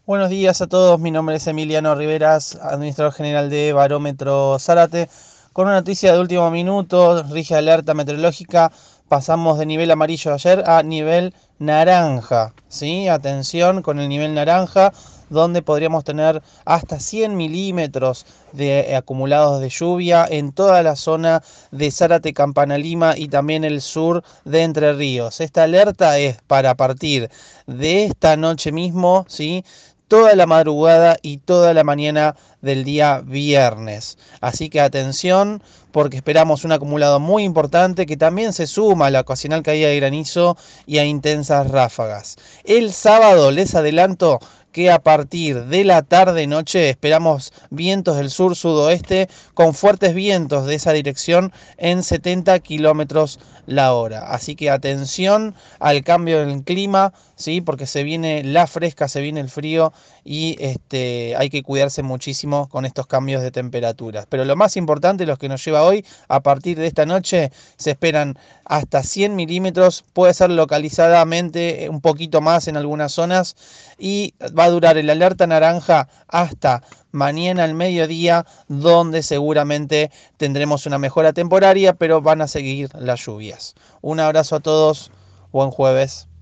Buenos días a todos, mi nombre es Emiliano Riveras, administrador general de Barómetro Zárate. Con una noticia de último minuto, rige alerta meteorológica, pasamos de nivel amarillo ayer a nivel naranja, ¿sí? Atención con el nivel naranja, donde podríamos tener hasta 100 milímetros de acumulados de lluvia en toda la zona de Zárate, Campana Lima y también el sur de Entre Ríos. Esta alerta es para partir de esta noche mismo, ¿sí? Toda la madrugada y toda la mañana del día viernes. Así que atención porque esperamos un acumulado muy importante que también se suma a la ocasional caída de granizo y a intensas ráfagas. El sábado les adelanto que a partir de la tarde-noche esperamos vientos del sur-sudoeste con fuertes vientos de esa dirección en 70 kilómetros la hora. Así que atención al cambio del clima, ¿sí? Porque se viene la fresca, se viene el frío y hay que cuidarse muchísimo con estos cambios de temperaturas. Pero lo más importante, los que nos lleva hoy, a partir de esta noche, se esperan hasta 100 milímetros, puede ser localizadamente un poquito más en algunas zonas y va a durar el alerta naranja hasta mañana al mediodía, donde seguramente tendremos una mejora temporaria, pero van a seguir las lluvias. Un abrazo a todos, buen jueves.